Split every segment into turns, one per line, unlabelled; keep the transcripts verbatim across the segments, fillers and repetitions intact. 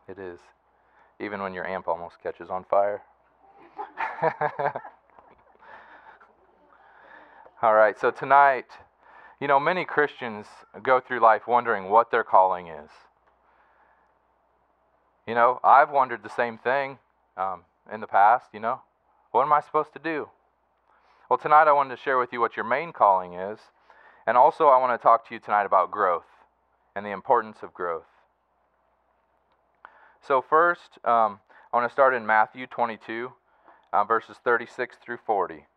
It is. Even when your amp almost catches on fire. All right, so tonight, you know, many Christians go through life wondering what their calling is. You know, I've wondered the same thing um, in the past, you know. What am I supposed to do? Well, tonight I wanted to share with you what your main calling is. And also I want to talk to you tonight about growth and the importance of growth. So first, um, I want to start in Matthew twenty-two, uh, verses thirty-six through forty. It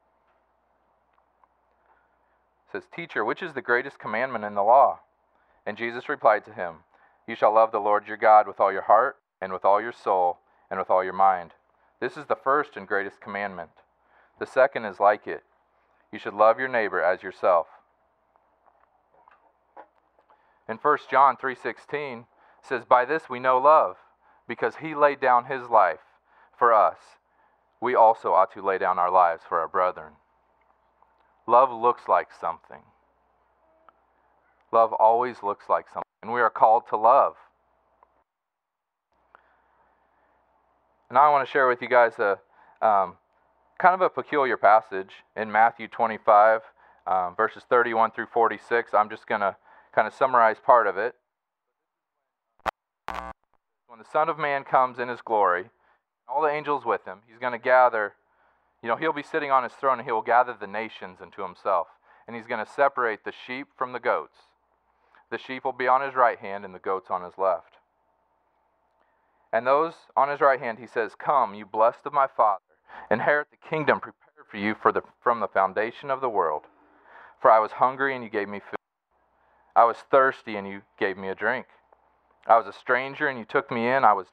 says, "Teacher, which is the greatest commandment in the law?" And Jesus replied to him, "You shall love the Lord your God with all your heart, and with all your soul, and with all your mind. This is the first and greatest commandment. The second is like it. You should love your neighbor as yourself." In First John three sixteen, it says, "By this we know love, because he laid down his life for us. We also ought to lay down our lives for our brethren." Love looks like something. Love always looks like something, and we are called to love. Now I want to share with you guys a um, kind of a peculiar passage in Matthew twenty-five, um, verses thirty-one through forty-six. I'm just going to kind of summarize part of it. When the Son of Man comes in his glory, all the angels with him, he's going to gather, you know, he'll be sitting on his throne and he will gather the nations into himself. And he's going to separate the sheep from the goats. The sheep will be on his right hand and the goats on his left. And those on his right hand, he says, "Come, you blessed of my Father, inherit the kingdom prepared for you for the, from the foundation of the world. For I was hungry and you gave me food. I was thirsty and you gave me a drink. I was a stranger and you took me in. I was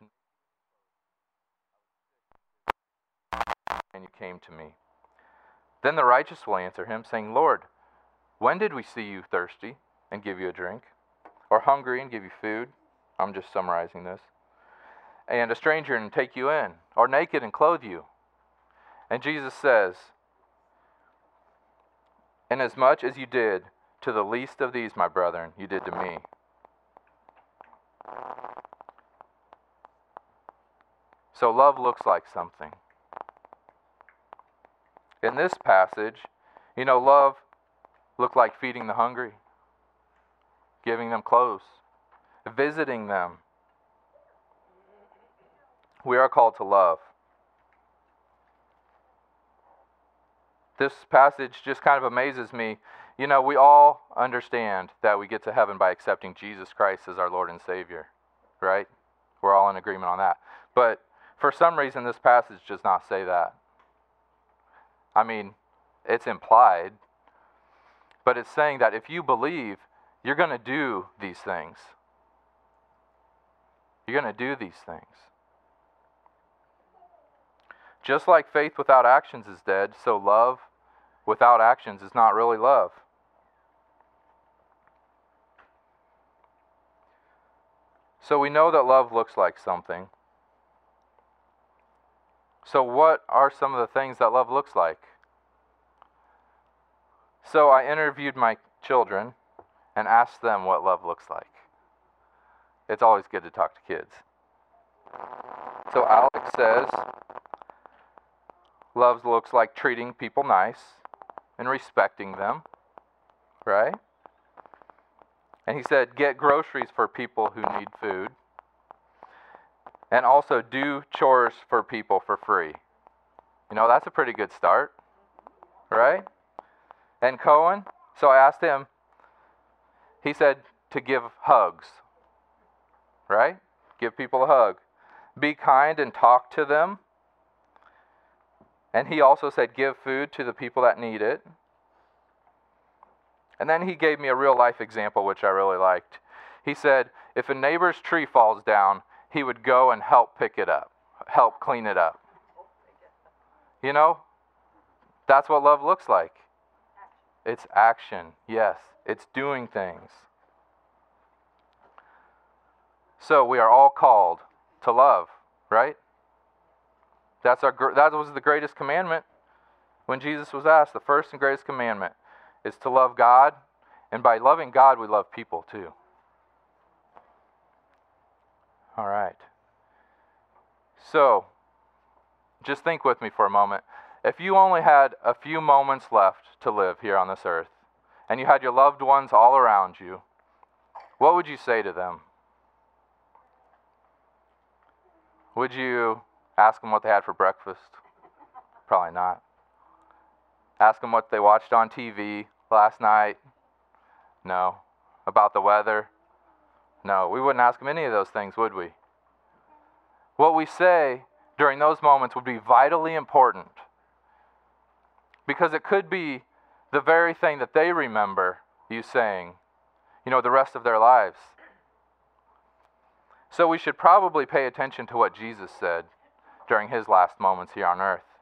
and you came to me." Then the righteous will answer him, saying, "Lord, when did we see you thirsty and give you a drink? Or hungry and give you food?" I'm just summarizing this. "And a stranger and take you in? Or naked and clothe you?" And Jesus says, "Inasmuch as you did to the least of these, my brethren, you did to me." So love looks like something. In this passage, you know, love looked like feeding the hungry, giving them clothes, visiting them. We are called to love. This passage just kind of amazes me. You know, we all understand that we get to heaven by accepting Jesus Christ as our Lord and Savior, right? We're all in agreement on that. But for some reason, this passage does not say that. I mean, it's implied, but it's saying that if you believe, you're going to do these things. You're going to do these things. Just like faith without actions is dead, so love without actions is not really love. So we know that love looks like something. So what are some of the things that love looks like? So I interviewed my children and asked them what love looks like. It's always good to talk to kids. So Alex says, love looks like treating people nice and respecting them, right? And he said, get groceries for people who need food. And also do chores for people for free. You know, that's a pretty good start, right? And Cohen, so I asked him, he said to give hugs, right? Give people a hug. Be kind and talk to them. And he also said give food to the people that need it. And then he gave me a real life example, which I really liked. He said, if a neighbor's tree falls down, he would go and help pick it up, help clean it up. You know, that's what love looks like. It's action, yes. It's doing things. So we are all called to love, right? That's our. That was the greatest commandment. When Jesus was asked, the first and greatest commandment is to love God, and by loving God, we love people too. All right. So, just think with me for a moment. If you only had a few moments left to live here on this earth, and you had your loved ones all around you, what would you say to them? Would you ask them what they had for breakfast? Probably not. Ask them what they watched on T V last night? No. About the weather? No. We wouldn't ask them any of those things, would we? What we say during those moments would be vitally important, because it could be the very thing that they remember you saying, you know, the rest of their lives. So we should probably pay attention to what Jesus said during his last moments here on earth.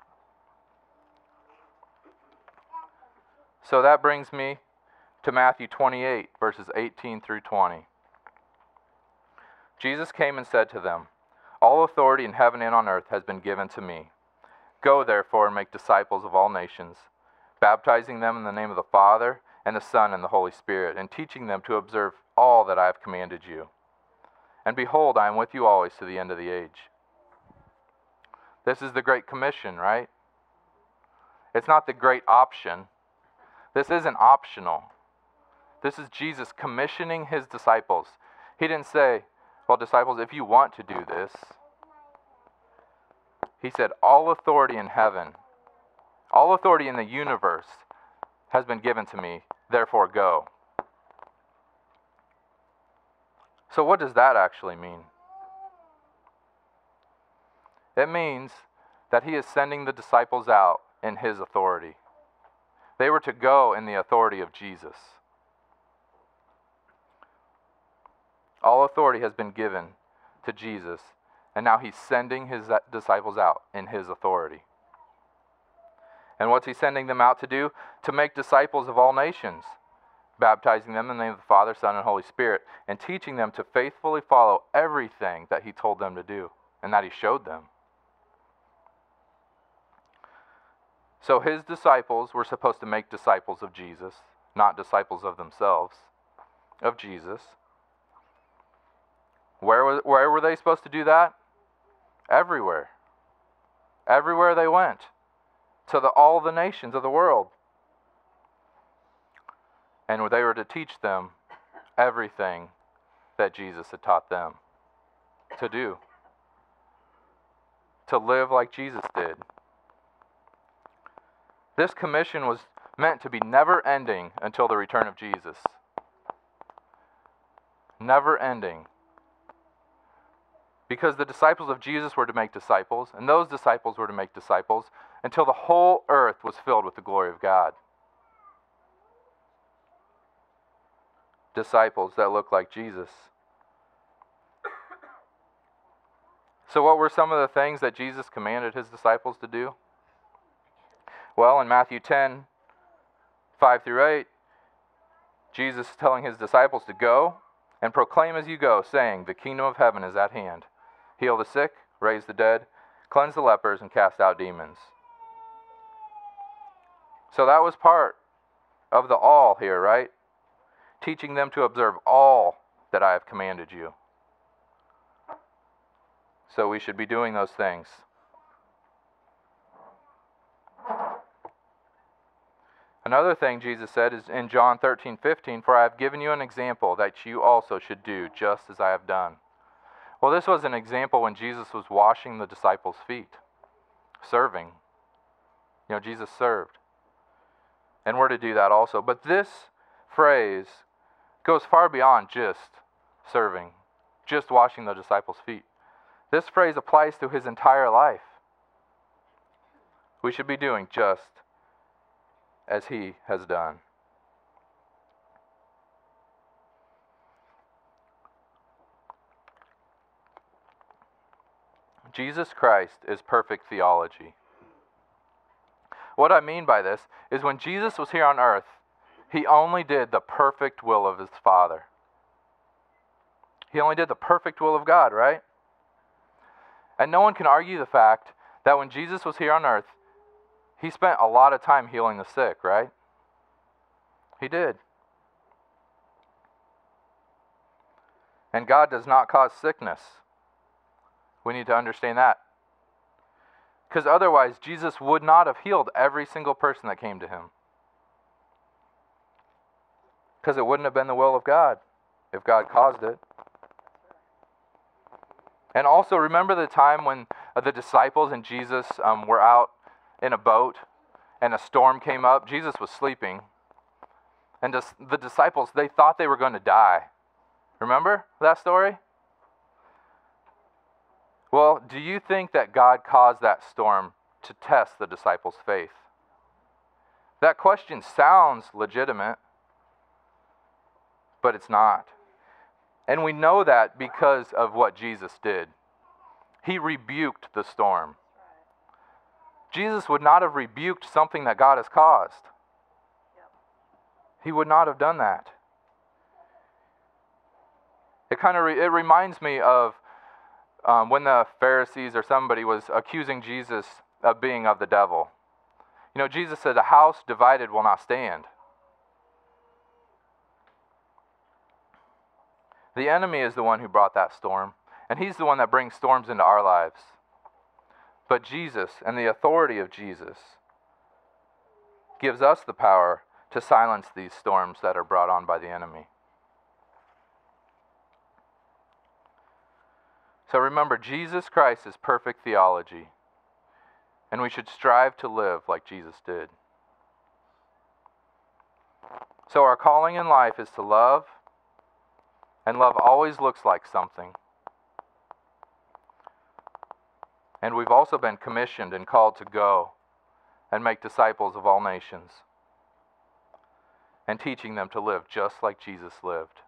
So that brings me to Matthew twenty-eight, verses eighteen through twenty. Jesus came and said to them, "All authority in heaven and on earth has been given to me. Go therefore and make disciples of all nations, baptizing them in the name of the Father and the Son and the Holy Spirit, and teaching them to observe all that I have commanded you. And behold, I am with you always to the end of the age." This is the Great Commission, right? It's not the great option. This isn't optional. This is Jesus commissioning his disciples. He didn't say, well, disciples, if you want to do this. He said, all authority in heaven, all authority in the universe has been given to me, therefore go. So what does that actually mean? It means that he is sending the disciples out in his authority. They were to go in the authority of Jesus. All authority has been given to Jesus, and now he's sending his disciples out in his authority. And what's he sending them out to do? To make disciples of all nations, baptizing them in the name of the Father, Son, and Holy Spirit, and teaching them to faithfully follow everything that he told them to do and that he showed them. So his disciples were supposed to make disciples of Jesus, not disciples of themselves, of Jesus. Where was, where were they supposed to do that? Everywhere. Everywhere they went. To the, all the nations of the world. And they were to teach them everything that Jesus had taught them to do. To live like Jesus did. This commission was meant to be never ending until the return of Jesus. Never ending. Because the disciples of Jesus were to make disciples, and those disciples were to make disciples until the whole earth was filled with the glory of God. Disciples that look like Jesus. So what were some of the things that Jesus commanded his disciples to do? Well, in Matthew ten, five through eight, Jesus is telling his disciples to go and proclaim as you go, saying, "The kingdom of heaven is at hand. Heal the sick, raise the dead, cleanse the lepers, and cast out demons." So that was part of the all here, right? Teaching them to observe all that I have commanded you. So we should be doing those things. Another thing Jesus said is in John thirteen fifteen, "For I have given you an example that you also should do just as I have done." Well, this was an example when Jesus was washing the disciples' feet, serving. You know, Jesus served. And we're to do that also. But this phrase goes far beyond just serving, just washing the disciples' feet. This phrase applies to his entire life. We should be doing just as he has done. Jesus Christ is perfect theology. What I mean by this is when Jesus was here on earth, he only did the perfect will of his Father. He only did the perfect will of God, right? And no one can argue the fact that when Jesus was here on earth, he spent a lot of time healing the sick, right? He did. And God does not cause sickness. We need to understand that. Because otherwise, Jesus would not have healed every single person that came to him. Because it wouldn't have been the will of God if God caused it. And also, remember the time when uh, the disciples and Jesus um, were out in a boat and a storm came up? Jesus was sleeping. And dis- the disciples, they thought they were going to die. Remember that story? Well, do you think that God caused that storm to test the disciples' faith? That question sounds legitimate, but it's not. And we know that because of what Jesus did. He rebuked the storm. Jesus would not have rebuked something that God has caused. He would not have done that. It kind of re- it reminds me of um, when the Pharisees or somebody was accusing Jesus of being of the devil. You know, Jesus said, "A house divided will not stand." The enemy is the one who brought that storm, and he's the one that brings storms into our lives. But Jesus and the authority of Jesus gives us the power to silence these storms that are brought on by the enemy. So remember, Jesus Christ is perfect theology, and we should strive to live like Jesus did. So our calling in life is to love, and love always looks like something. And we've also been commissioned and called to go and make disciples of all nations, and teaching them to live just like Jesus lived.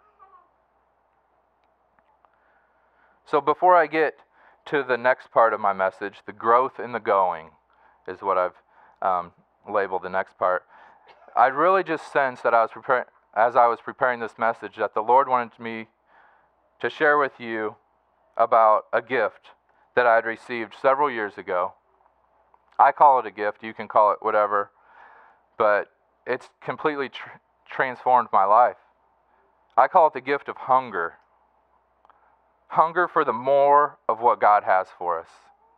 So before I get to the next part of my message, the growth in the going is what I've um, labeled the next part. I really just sensed that I was preparing, as I was preparing this message, that the Lord wanted me to share with you about a gift that I had received several years ago. I call it a gift. You can call it whatever, but it's completely tr- transformed my life. I call it the gift of hunger. Hunger for the more of what God has for us.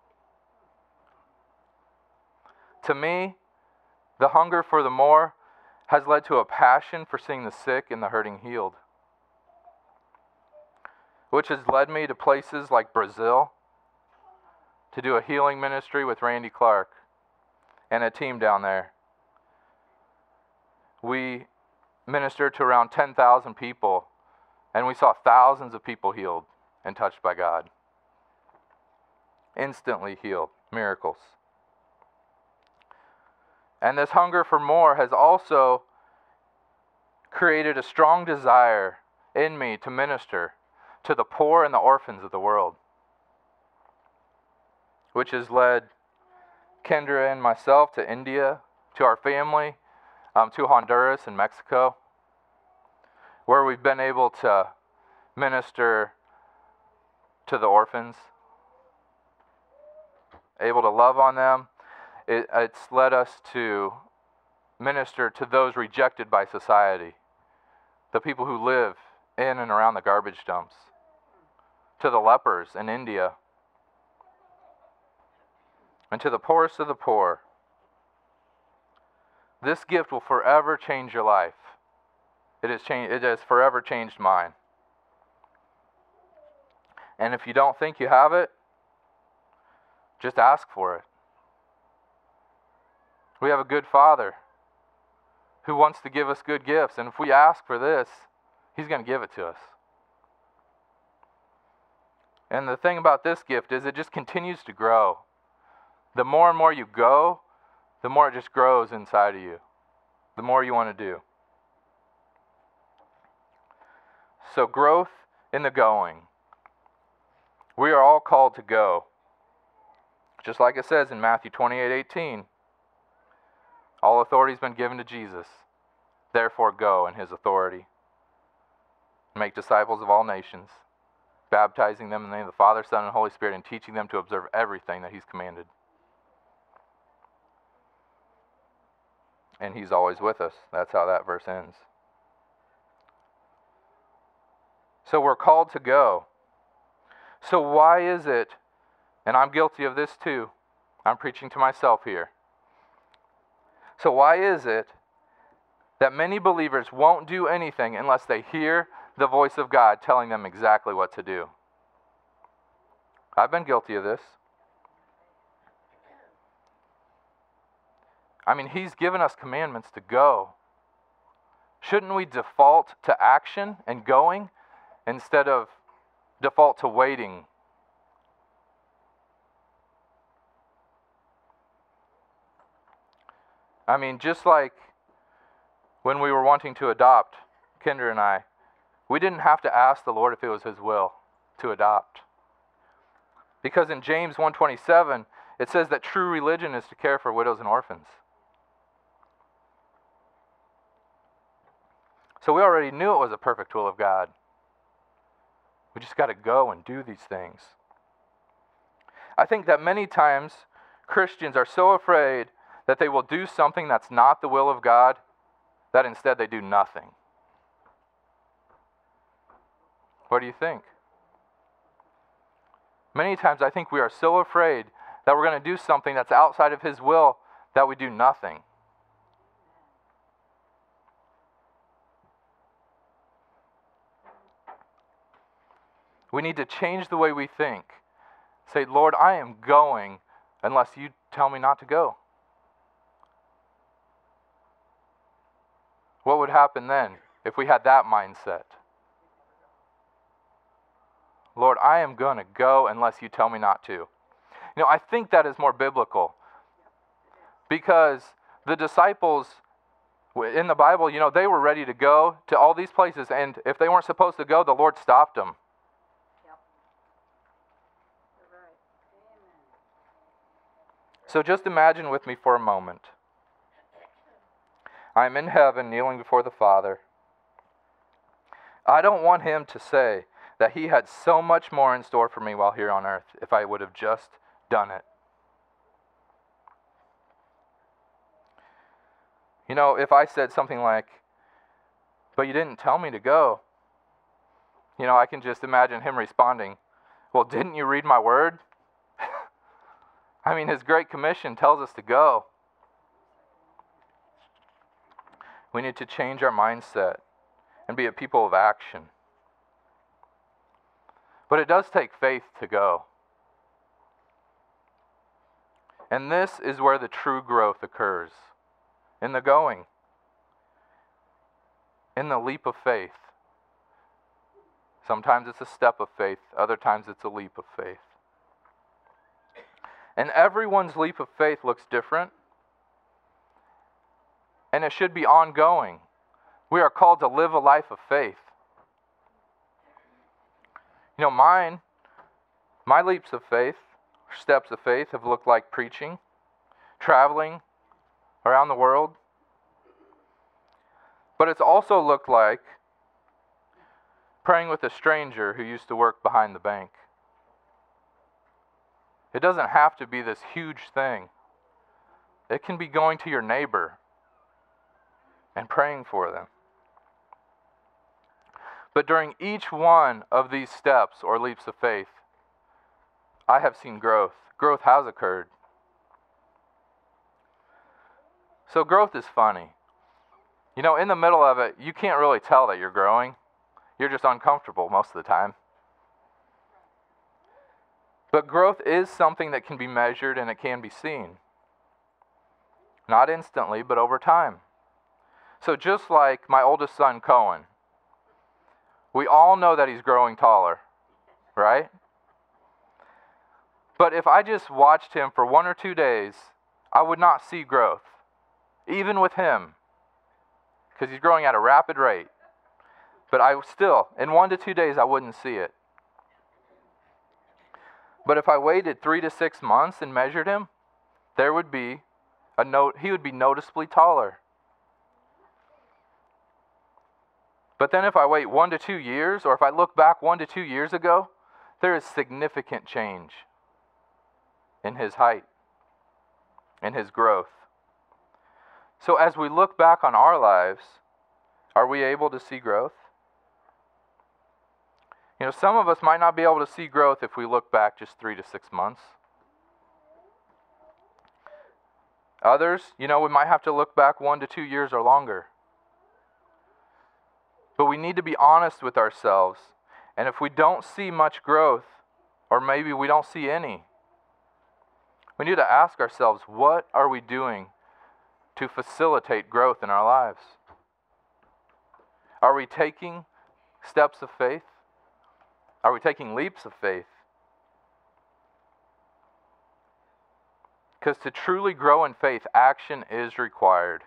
To me, the hunger for the more has led to a passion for seeing the sick and the hurting healed, which has led me to places like Brazil to do a healing ministry with Randy Clark and a team down there. We ministered to around ten thousand people, and we saw thousands of people healed and touched by God. Instantly healed. Miracles. And this hunger for more has also created a strong desire in me to minister to the poor and the orphans of the world, which has led Kendra and myself to India, to our family, um, to Honduras and Mexico, where we've been able to minister to the orphans, able to love on them. It, it's led us to minister to those rejected by society, the people who live in and around the garbage dumps, to the lepers in India, and to the poorest of the poor. This gift will forever change your life. It has changed, it has forever changed mine. And if you don't think you have it, just ask for it. We have a good Father who wants to give us good gifts. And if we ask for this, He's going to give it to us. And the thing about this gift is it just continues to grow. The more and more you go, the more it just grows inside of you. The more you want to do. So growth in the going. We are all called to go. Just like it says in Matthew twenty-eight eighteen. All authority has been given to Jesus. Therefore go in His authority. Make disciples of all nations, baptizing them in the name of the Father, Son, and Holy Spirit, and teaching them to observe everything that He's commanded. And He's always with us. That's how that verse ends. So we're called to go. So why is it, and I'm guilty of this too, I'm preaching to myself here. So why is it that many believers won't do anything unless they hear the voice of God telling them exactly what to do? I've been guilty of this. I mean, He's given us commandments to go. Shouldn't we default to action and going instead of default to waiting? I mean, just like when we were wanting to adopt, Kendra and I, we didn't have to ask the Lord if it was His will to adopt. Because in James one twenty-seven, it says that true religion is to care for widows and orphans. So we already knew it was a perfect will of God. We just got to go and do these things. I think that many times Christians are so afraid that they will do something that's not the will of God that instead they do nothing. What do you think? Many times I think we are so afraid that we're going to do something that's outside of His will that we do nothing. We need to change the way we think. Say, Lord, I am going unless you tell me not to go. What would happen then if we had that mindset? Lord, I am going to go unless you tell me not to. You know, I think that is more biblical. Because the disciples in the Bible, you know, they were ready to go to all these places. And if they weren't supposed to go, the Lord stopped them. So just imagine with me for a moment. I'm in heaven kneeling before the Father. I don't want Him to say that He had so much more in store for me while here on earth if I would have just done it. You know, if I said something like, but you didn't tell me to go, you know, I can just imagine Him responding, well, didn't you read my word? I mean, His Great Commission tells us to go. We need to change our mindset and be a people of action. But it does take faith to go. And this is where the true growth occurs. In the going. In the leap of faith. Sometimes it's a step of faith. Other times it's a leap of faith. And everyone's leap of faith looks different. And it should be ongoing. We are called to live a life of faith. You know, mine, my leaps of faith, steps of faith have looked like preaching, traveling around the world. But it's also looked like praying with a stranger who used to work behind the bank. It doesn't have to be this huge thing. It can be going to your neighbor and praying for them. But during each one of these steps or leaps of faith, I have seen growth. Growth has occurred. So growth is funny. You know, in the middle of it, you can't really tell that you're growing. You're just uncomfortable most of the time. But growth is something that can be measured and it can be seen. Not instantly, but over time. So just like my oldest son, Cohen, we all know that he's growing taller, right? But if I just watched him for one or two days, I would not see growth, even with him, because he's growing at a rapid rate. But I still, in one to two days, I wouldn't see it. But if I waited three to six months and measured him, there would be a note. He would be noticeably taller. But then if I wait one to two years, or if I look back one to two years ago, there is significant change in his height, in his growth. So as we look back on our lives, are we able to see growth? You know, some of us might not be able to see growth if we look back just three to six months. Others, you know, we might have to look back one to two years or longer. But we need to be honest with ourselves. And if we don't see much growth, or maybe we don't see any, we need to ask ourselves, what are we doing to facilitate growth in our lives? Are we taking steps of faith? Are we taking leaps of faith? Because to truly grow in faith, action is required.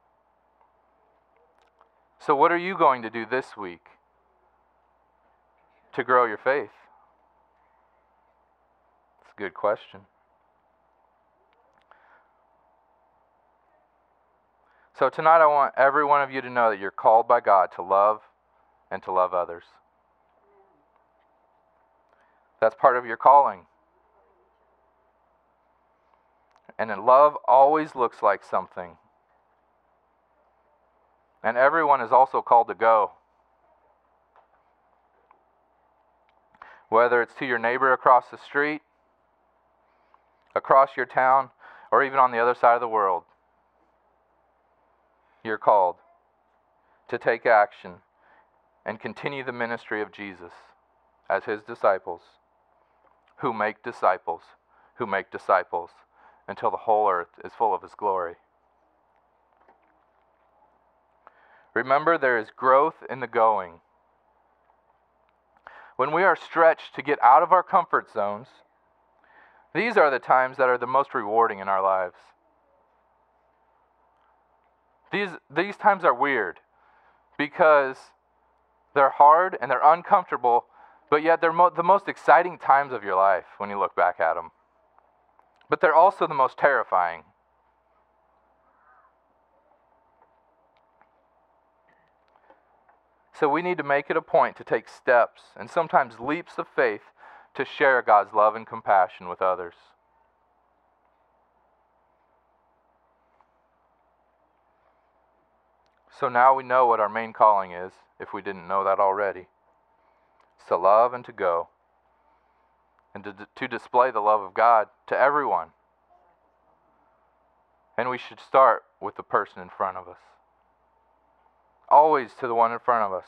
So what are you going to do this week to grow your faith? It's a good question. So tonight I want every one of you to know that you're called by God to love and to love others. That's part of your calling. And then love always looks like something. And everyone is also called to go. Whether it's to your neighbor across the street, across your town, or even on the other side of the world, you're called to take action and continue the ministry of Jesus as His disciples, who make disciples, who make disciples, until the whole earth is full of His glory. Remember, there is growth in the going. When we are stretched to get out of our comfort zones, these are the times that are the most rewarding in our lives. These, these times are weird because they're hard and they're uncomfortable, but yet they're mo- the most exciting times of your life when you look back at them. But they're also the most terrifying. So we need to make it a point to take steps and sometimes leaps of faith to share God's love and compassion with others. So now we know what our main calling is, if we didn't know that already. It's to love and to go. And to, to display the love of God to everyone. And we should start with the person in front of us. Always to the one in front of us.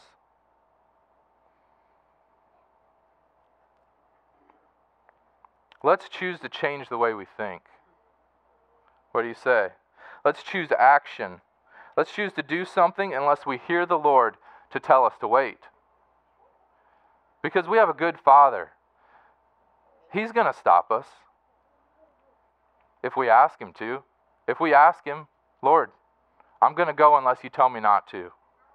Let's choose to change the way we think. What do you say? Let's choose action. Let's choose to do something unless we hear the Lord to tell us to wait. Because we have a good Father. He's going to stop us if we ask Him to. If we ask Him, Lord, I'm going to go unless you tell me not to.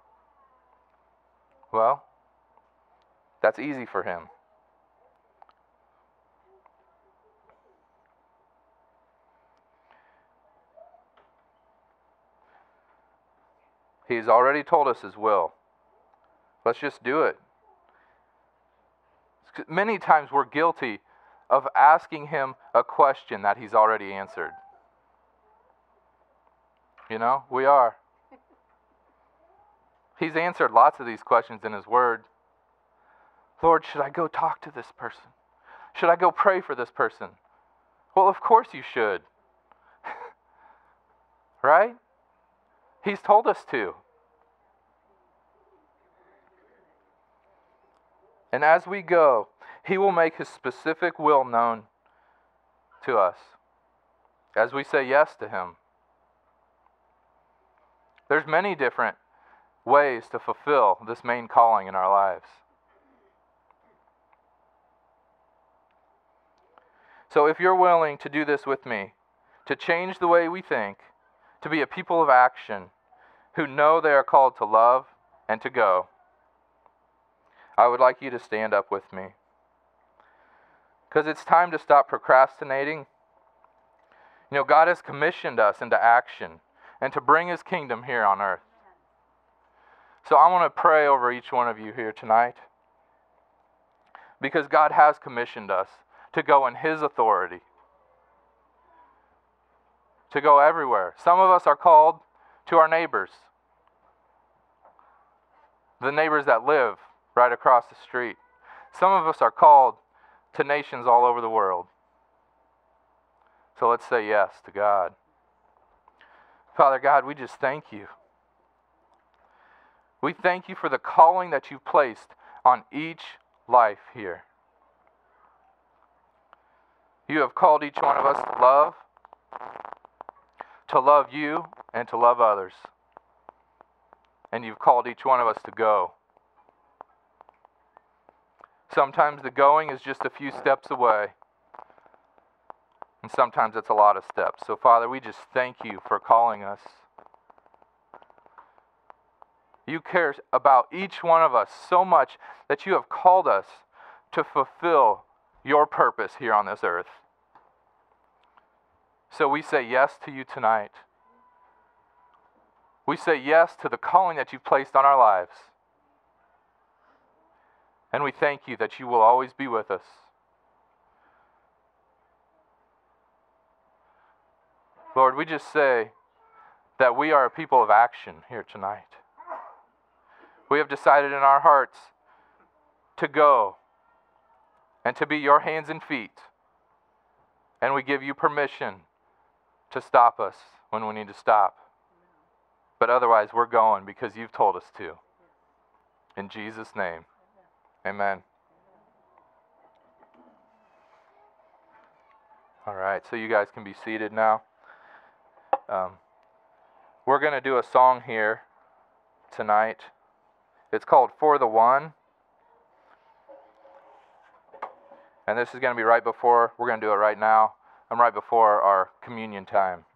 Well, that's easy for Him. He's already told us His will. Let's just do it. Many times we're guilty of asking Him a question that He's already answered. You know, we are. He's answered lots of these questions in His Word. Lord, should I go talk to this person? Should I go pray for this person? Well, of course you should. Right? He's told us to. And as we go, He will make His specific will known to us as we say yes to Him. There's many different ways to fulfill this main calling in our lives. So if you're willing to do this with me, to change the way we think, to be a people of action who know they are called to love and to go, I would like you to stand up with me. Because it's time to stop procrastinating. You know, God has commissioned us into action and to bring His kingdom here on earth. So I want to pray over each one of you here tonight. Because God has commissioned us to go in His authority. To go everywhere. Some of us are called to our neighbors. The neighbors that live right across the street. Some of us are called to nations all over the world. So let's say yes to God. Father God, we just thank you. We thank you for the calling that you've placed on each life here. You have called each one of us to love, to love you, and to love others. And you've called each one of us to go. Sometimes the going is just a few steps away. And sometimes it's a lot of steps. So Father, we just thank you for calling us. You care about each one of us so much that you have called us to fulfill your purpose here on this earth. So we say yes to you tonight. We say yes to the calling that you've placed on our lives. And we thank you that you will always be with us. Lord, we just say that we are a people of action here tonight. We have decided in our hearts to go and to be your hands and feet. And we give you permission to stop us when we need to stop. But otherwise, we're going because you've told us to. In Jesus' name, amen. All right, so you guys can be seated now. Um, we're going to do a song here tonight. It's called For the One. And this is going to be right before, we're going to do it right now. I'm right before our communion time.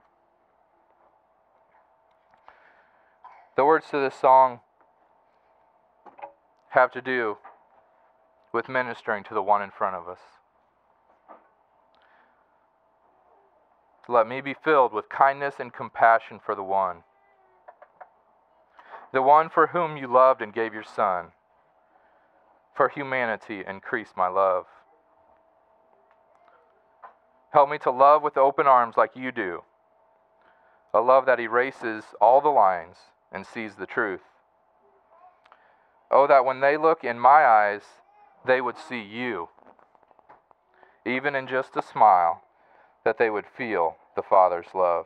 The words to this song have to do with ministering to the one in front of us. Let me be filled with kindness and compassion for the one. The one for whom you loved and gave your Son. For humanity, increase my love. Help me to love with open arms like you do. A love that erases all the lines and sees the truth. Oh, that when they look in my eyes, they would see you. Even in just a smile, that they would feel the Father's love.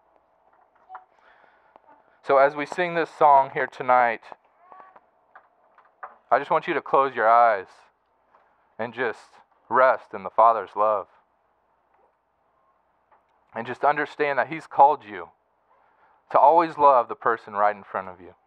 So as we sing this song here tonight, I just want you to close your eyes and just rest in the Father's love. And just understand that He's called you to always love the person right in front of you.